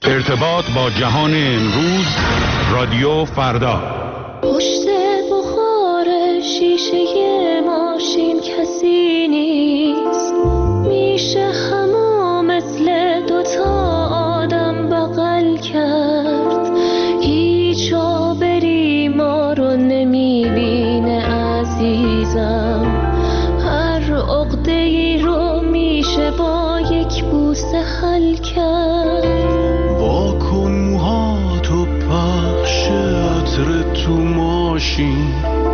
ارتباط با جهان امروز، رادیو فردا. پشت بخار شیشه ماشین کسی نیست، میشه همو مثل دوتا آدم بغل کرد. هیچ آبری ما رو نمیبینه عزیزم، هر عقده‌ای رو میشه با یک بوسه حل کرد. واکن موهاتو پخش عطر تو ماشین،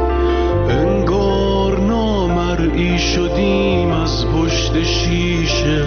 انگار نامرئی شدیم از پشت شیشه.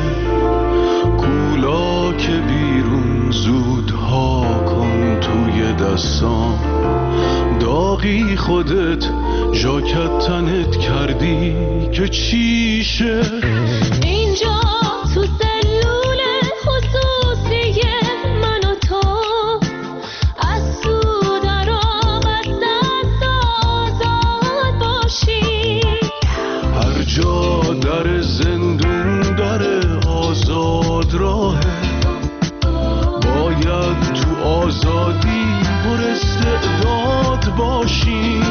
کولا که بیرون زودها کن توی دستام، داغی خودت ژاکت تنت کردی که چیشه. اینجا تو سلول خصوصی من و تو، از تو در آمد دست آزاد باشی. هر جا در زندون داره آزاد راهه، باید تو آزادی پر استعداد باشیم.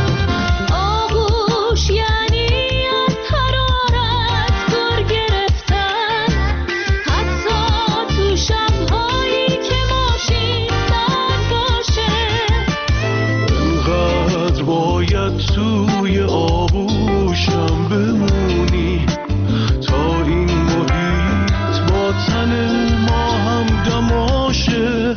آغوش یعنی از حرارت گر گرفتن، حتی تو شب‌هایی که ماشین سرد باشه. انقدر باید توی آغوشم بمونی تا این محیط با تن ما هم دماشه.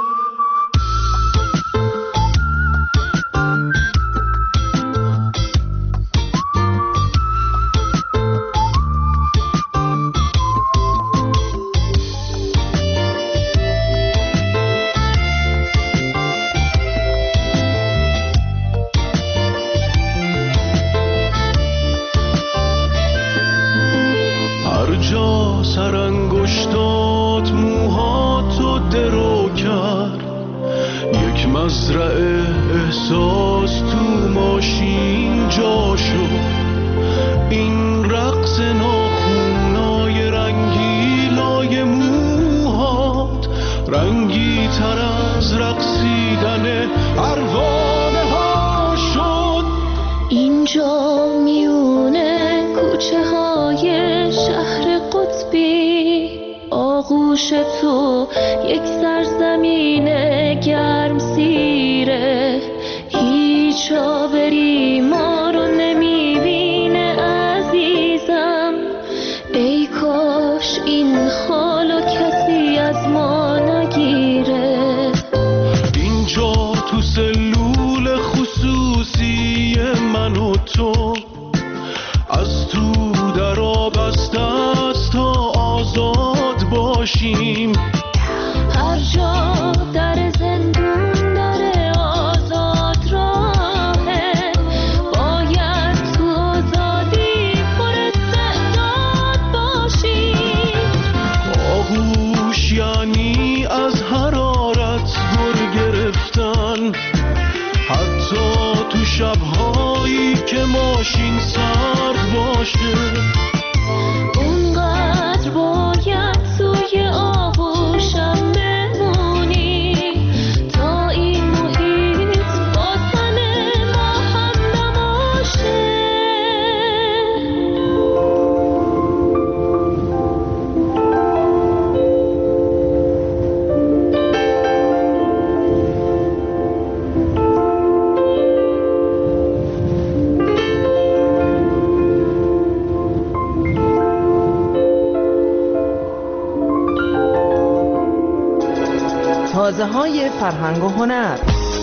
هر جا سرانگشتات موهاتو درو کرد، یک مزرعه احساس تو ماشین جا شد. این رقص ناخونای رنگیلای موهات رنگی تر از رقصیدن پروانه ها شد. اینجا میونه کوچه های شهر قطبی، آغوش تو یک سرزمین گرم سیره. هیچ آبری ما رو نمیبینه عزیزم، ای کاش این حالو کسی از ما نگیره. اینجا تو سلول خصوصی من و تو، از تو در آب از دست تا آزاد باشیم. هر جا در زندون داره آزاد راهه، باید تو آزادی پر استعداد باشیم. آغوش یعنی از حرارت گر گرفتن، حتی تو شب‌هایی که ماشین سرد باشه. اونقدر باید توی آغوشم بمونی تا این محیط با تن ما هم نباشه. تازه‌های فرهنگ و هنر.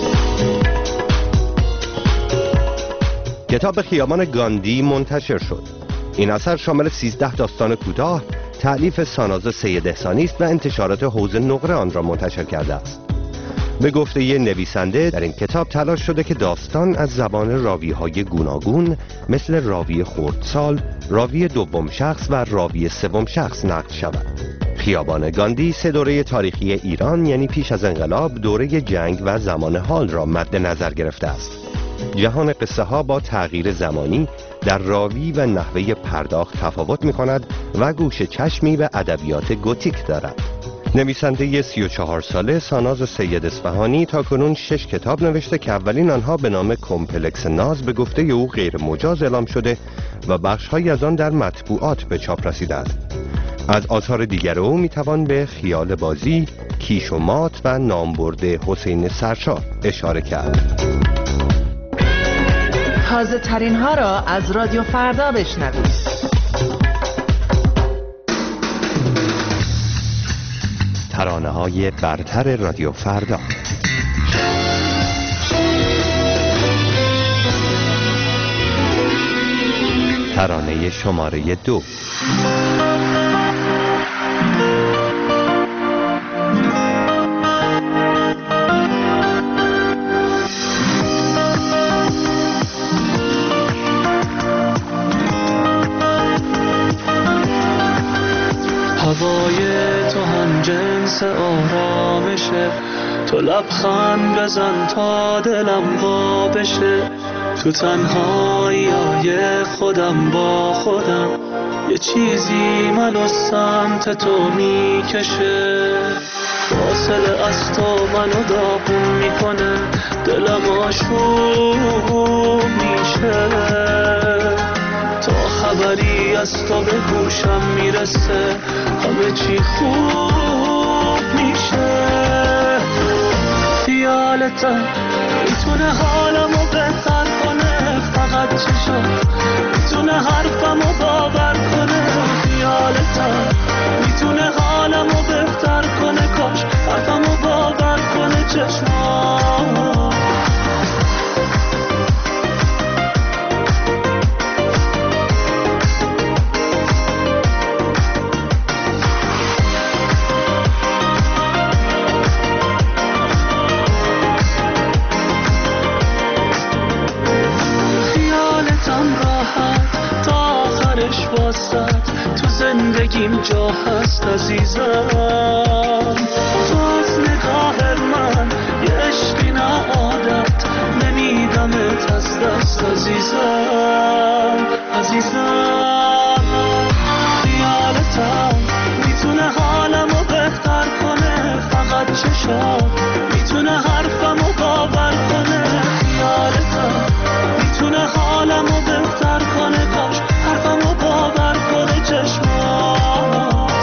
کتاب خیابان گاندی منتشر شد. این اثر شامل 13 داستان کوتاه تألیف ساناز سید احسانی است و انتشارات حوض نقره آن را منتشر کرده است. به گفته ی نویسنده در این کتاب تلاش شده که داستان از زبان راوی‌های گوناگون مثل راوی خردسال، راوی دوم شخص و راوی سوم شخص نقل شود. خیابان گاندی 3 دوره تاریخی ایران یعنی پیش از انقلاب، دوره جنگ و زمان حال را مد نظر گرفته است. جهان قصه ها با تغییر زمانی در راوی و نحوه پرداخت تفاوت می کند و گوش چشمی به ادبیات گوتیک دارد. نویسنده 34 ساله ساناز سید اصفهانی تاکنون 6 کتاب نوشته که اولین آنها به نام کمپلکس ناز به گفته او غیر مجاز اعلام شده و بخش‌هایی از آن در مطبوعات به چاپ رسیده است. از آثار دیگر او میتوان به خیال بازی، کیش و مات و نامبرده حسین سرشار اشاره کرد. تازه ترین ها را از رادیو فردا بشنوید. ترانه‌های برتر رادیو فردا. ترانه شماره 2. هوای تو هم جنس آرامشه، تو لبخند بزن تا دلم وا بشه، تو تنهایی خودم با خودم، یه چیزی منو سمت تو میکشه، فاصله از تو منو داغون میکنه، دلم آشوب میشه، تا خبری از تو به گوشم میرسه همه چی خوب میشه، خیالتم میتونه حالمو بهتر کنه، فقط چشم میتونه حرفمو باور کنه، خیالتم میتونه حالمو بهتر کنه، کاش حرفمو باور کنه چشمام. تو زندگیم جا هست عزیزم، تو از نگاه من یه عشقی نه عادت، نمیدمت از دست عزیزم، عزیزم، خیالتم میتونه حالمو بهتر کنه، فقط چشم میتونه حرفمو باور کنه، خیالتم میتونه حالمو بهتر کنه، کاش حرفمو باور کنه چشمات.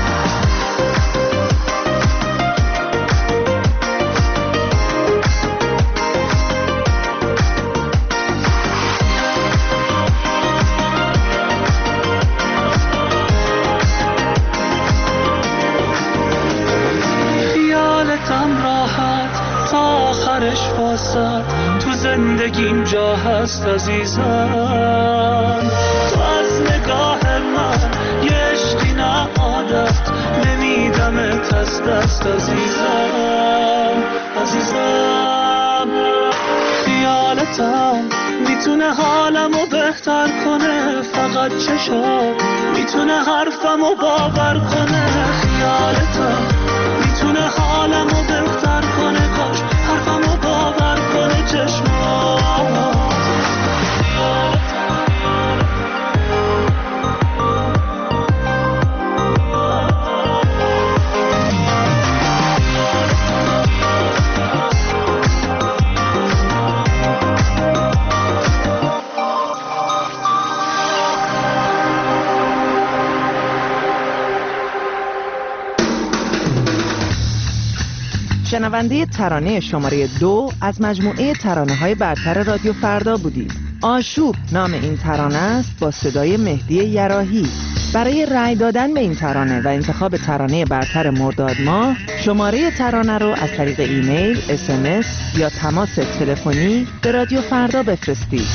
خیالتم راحت تا آخرش واسد، تو زندگیم جا هست عزیزم، تو از نگاه من یه عشقی نه عادت، نمیدمت از دست عزیزم، عزیزم، خیالتم میتونه حالمو بهتر کنه، فقط چشم میتونه حرفمو باور کنه، خیالتم میتونه حالمو بهتر کنه، کاش حرفمو باور کنه چشمام. شنونده ترانه شماره 2 از مجموعه ترانه‌های برتر رادیو فردا بودید. آشوب نام این ترانه است با صدای مهدی یراحی. برای رأی دادن به این ترانه و انتخاب ترانه برتر مرداد ماه، شماره ترانه رو از طریق ایمیل، SMS یا تماس تلفنی به رادیو فردا بفرستید.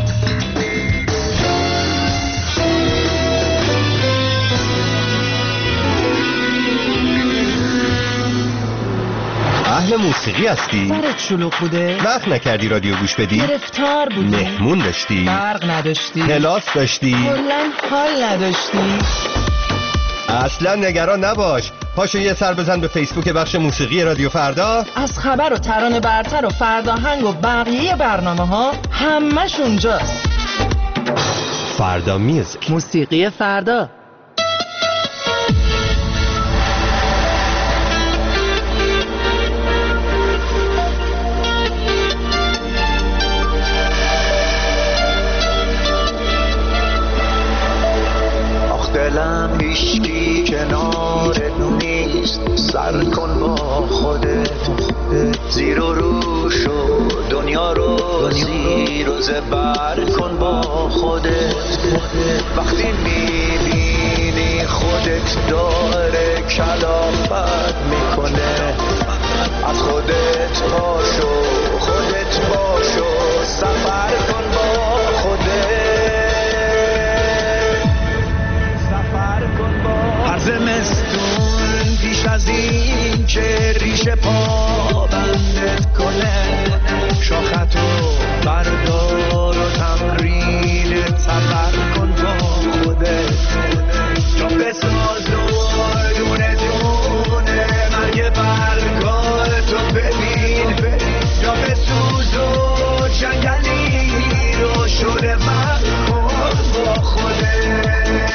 اهل موسیقی هستی؟ سرت شلوغ بوده؟ وقت نکردی رادیو گوش بدی؟ گرفتار بودی؟ مهمون داشتی؟ برق نداشتی؟ کلاس داشتی؟ کلاً حال نداشتی؟ اصلا نگران نباش، پاشو یه سر بزن به فیسبوک بخش موسیقی رادیو فردا. از خبر و ترانه برتر و فرداهنگ و بقیه برنامه ها همش اونجاست. فردا میوزیک، موسیقی فردا. سفر کن با خودت، زیر و رو شو دنیا رو زیر و زبر کن با خودت. وقتی میبینی خودت داره کلافت میکنه، از خودت پاشو، خودت باشو، سفر کن با خودت، سفر کن با. هر زمستون پیش از این که ریشه پا بندت کنه، شاختو بردار و تمرین سفر کن با خودت، تا بساز و دونه دونه مرگ برگاتو ببین، یا بسوز و جنگلی رو شده من کن با خودت.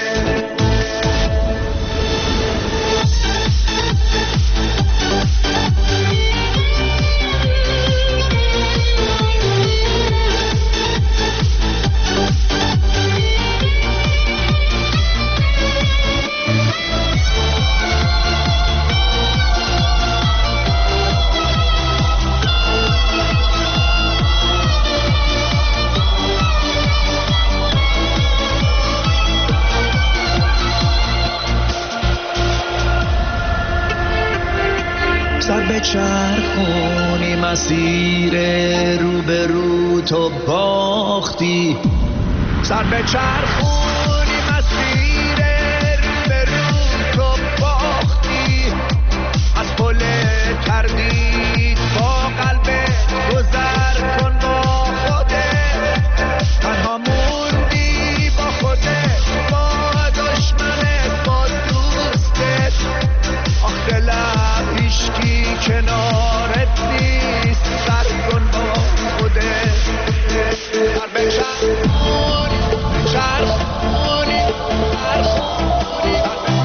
سر به چرخونی مسیر رو به رو تو باختی، سر به چرخونی مسیر رو به رو تو باختی، از پل تردید با قلبت گذر کن با خودت، تنها موندی با خودت، با دشمنت، با دوستت، آخ دلم هیچکی کنارت نیست، سر کن با خودت. سر به چرخونی چرخونی چرخونی.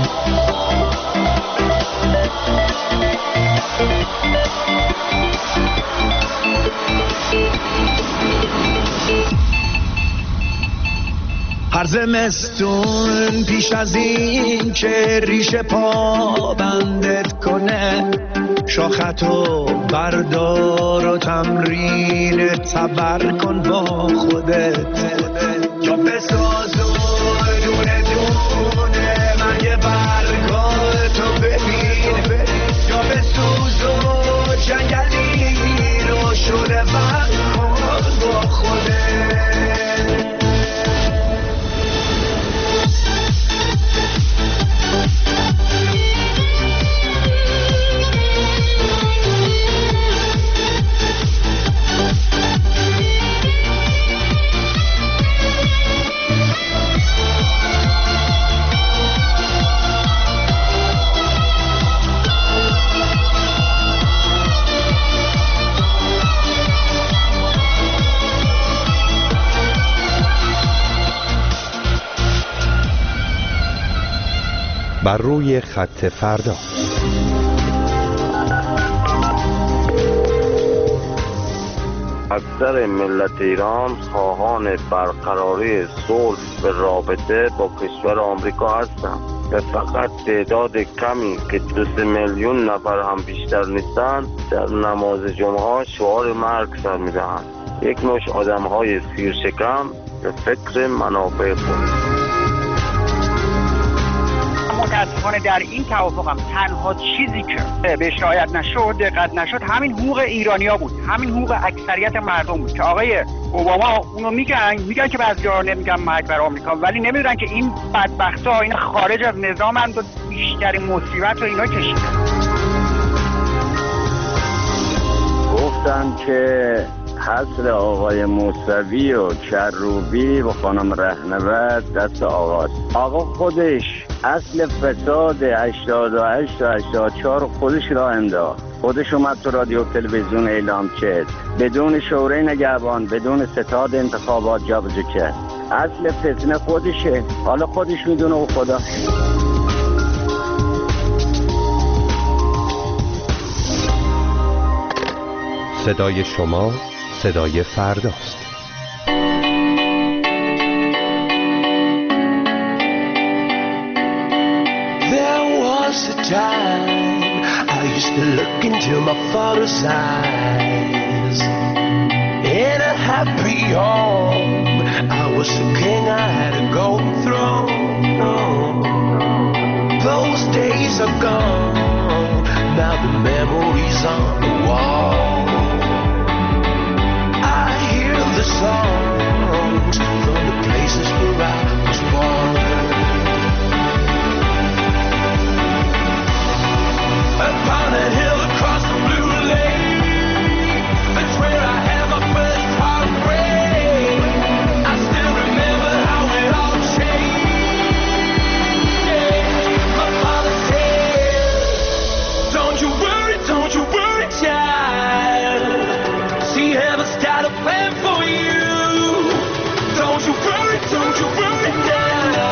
هر زمستون پیش از این که ریشه پا بندت کنه، شاختو بردار و تمرین تبر کن با خودت، یا بساز و دونه دونه مرگ برگاتو ببین، یا بسوز و جنگلی رو شده من کن با خودت. بر روی خط فردا. اکثر ملت ایران خواهان برقراری صلح به رابطه با کشور آمریکا هستند و فقط تعداد کمی که 2 میلیون نفر هم بیشتر نیستند در نماز جمعه شعار مرگ سر می‌دهند. یک نوع آدم‌های سیرشکم به فکر منافع خود. متاسفانه در این توافق هم تنها چیزی که بهش رعایت نشد، دقت نشد، همین حقوق ایرانیا بود، همین حقوق اکثریت مردم بود که آقای اوباما اونو میگن که بعضی‌ها نمیگن مرگ بر آمریکا، ولی نمیدونن که این بدبختا این خارج از نظامند و بیشترین مصیبت رو اینا کشیدن. گفتن که حصر آقای موسوی و کروبی و خانم رهنورد دست آقاست. آقا خودش اصل فساد 88 و 84 خودش را انداخت، خودش اومد تو رادیو تلویزیون اعلام کرد، بدون شورای نگهبان، بدون ستاد انتخابات جابجا کرد. اصل فتنه خودشه، حالا خودش میدونه و خدا. صدای شما صدای فرداست. There was a time I used to look into my father's eyes. In a happy home, I was the king, I had a golden throne. Those days are gone, now the memories on the wall. I hear the songs from the places where I was born. Upon that hill across the blue lake, that's where I had my first heartbreak. I still remember how it all changed. My father said, don't you worry, child. See, heaven's got a plan for you. Don't you worry now.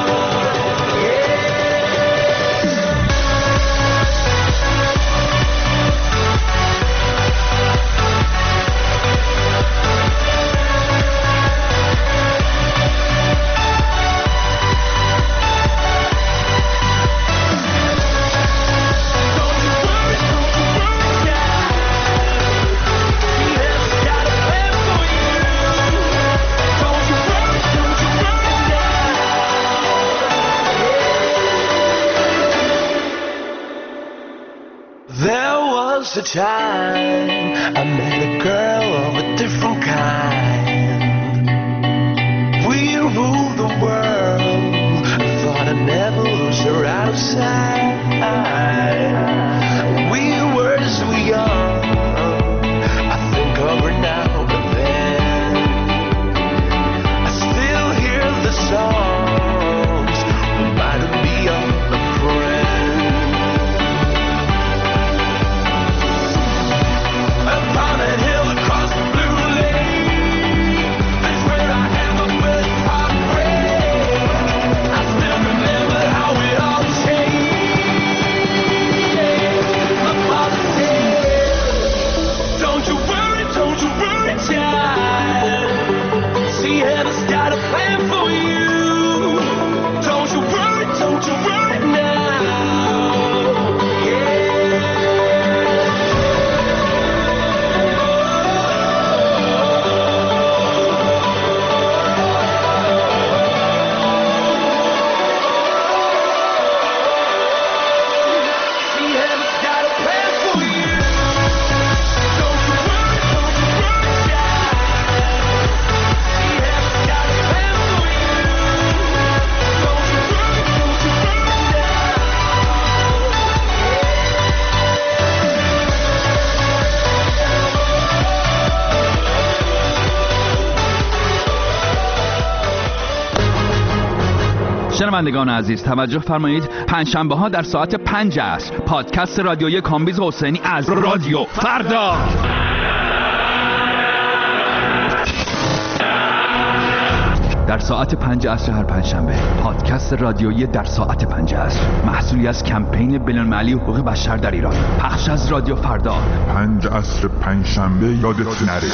There was a time I met a girl of a different kind. We ruled the world. I thought I'd never lose her out of sight. We were so young. I think of her now and then. I still hear the songs reminding me of a friend. Upon that hill across the blue lake, that's where I had my first heartbreak. I still remember how it all changed. My father said, don't you worry, child. See, heaven's got a plan for you. Don't you worry now. شنوندگان عزیز توجه فرمایید، پنجشنبه ها در ساعت 5 عصر پادکست رادیویی کامبیز حسینی از رادیو فردا. در ساعت 5 عصر هر پنجشنبه پادکست رادیویی در ساعت 5 عصر، محصولی از کمپین بین‌المللی حقوق بشر در ایران، پخش از رادیو فردا. 5 عصر پنجشنبه یادت نره.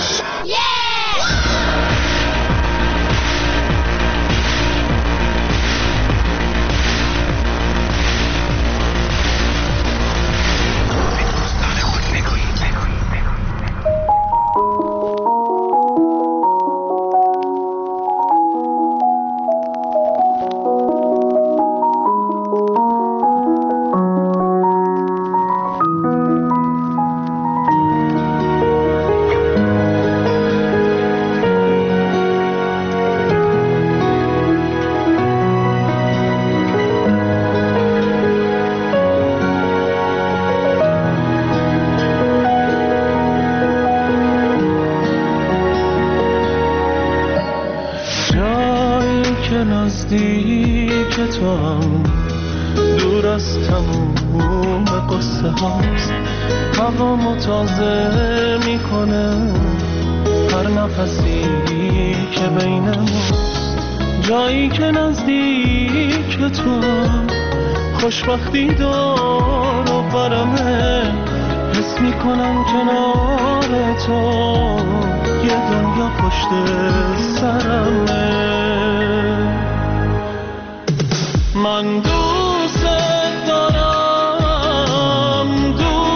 نزدیک تو هم دور از تموم قصه هاست، هوا تازه میکنه هر نفسی که بین ماست. جایی که نزدیک تو هم خوشبختی دار و برمه، حس میکنم کنار تو یه دنیا پشت سرمه. من دوست دارم، دوست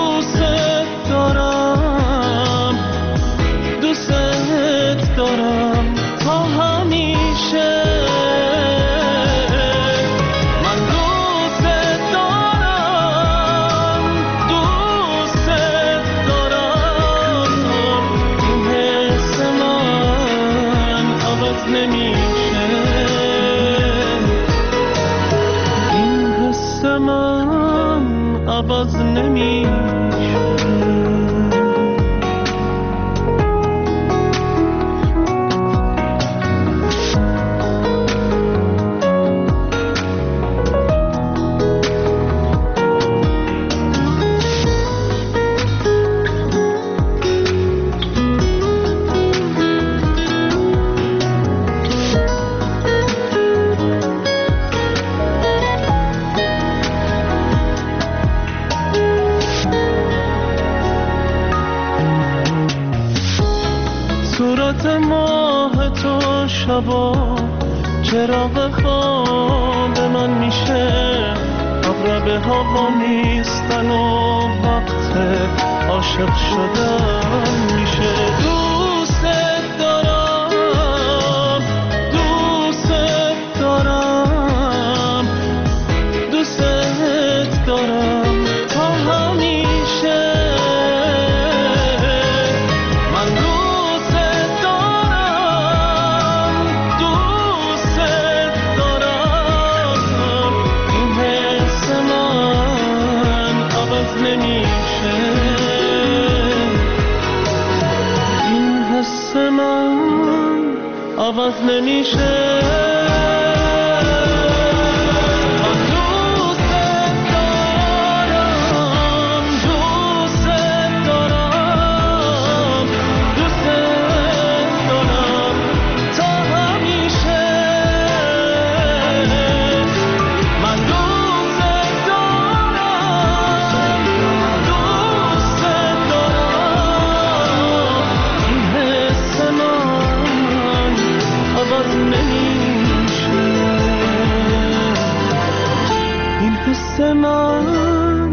صورت ماه تو شبا چراغ خواب من میشه، اقربه ها نیستن و وقت عاشق شدن میشه. دوست دارم، دوست دارم، دوست دارم تا همیشه. عوض نمیشه. من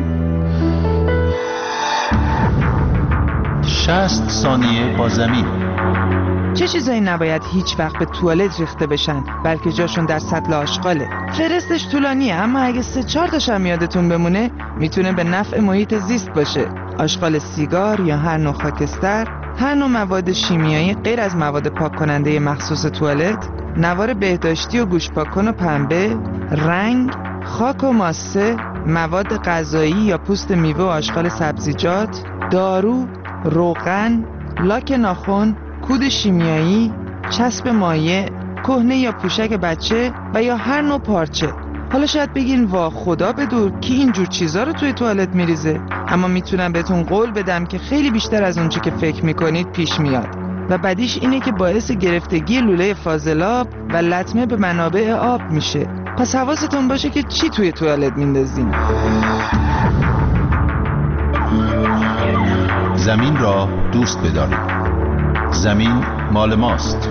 60 ثانیه با زمین. چه چیزایی نباید هیچ وقت به توالت ریخته بشن بلکه جاشون در سطل آشغاله؟ فرستش طولانیه اما اگه 3-4 تاشم یادتون بمونه میتونه به نفع محیط زیست باشه. آشغال سیگار یا هر نوع خاکستر، هر نوع مواد شیمیایی غیر از مواد پاک کننده مخصوص توالت، نوار بهداشتی و گوش پاک‌کن و پنبه، رنگ، خاک و ماسه، مواد غذایی یا پوست میوه و آشغال سبزیجات، دارو، روغن، لاک ناخن، کود شیمیایی، چسب مایع، کهنه یا پوشک بچه و یا هر نوع پارچه. حالا شاید بگین وا خدا بدور کی اینجور چیزا رو توی توالت میریزه، اما میتونم بهتون قول بدم که خیلی بیشتر از اونچه که فکر میکنید پیش میاد و بدیش اینه که باعث گرفتگی لوله فاضلاب و لطمه به منابع آب میشه. پس حواستون باشه که چی توی توالت میندازین. زمین را دوست بدارید. زمین مال ماست.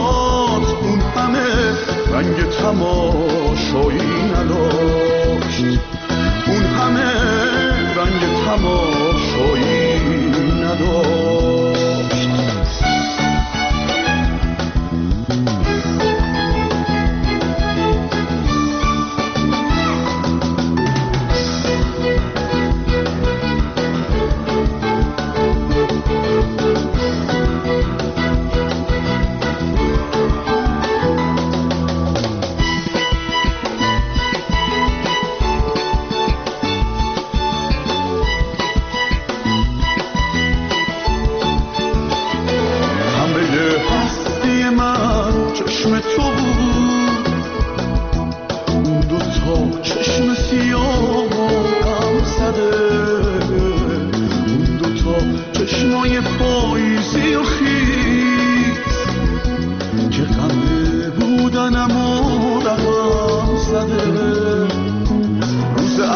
تماشایی نداشت.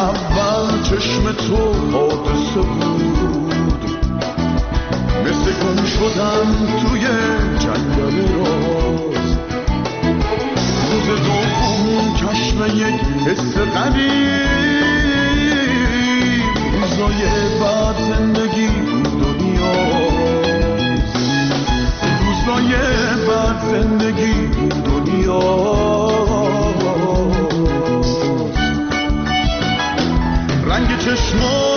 اول چشم تو حادثه بود، مثل گم شدن توی جنگل راز. روز دوم کشف یک حس غریب، روزای بعد زندگی دنیاست، روزای بعد زندگی دنیاست. رنگ چشمان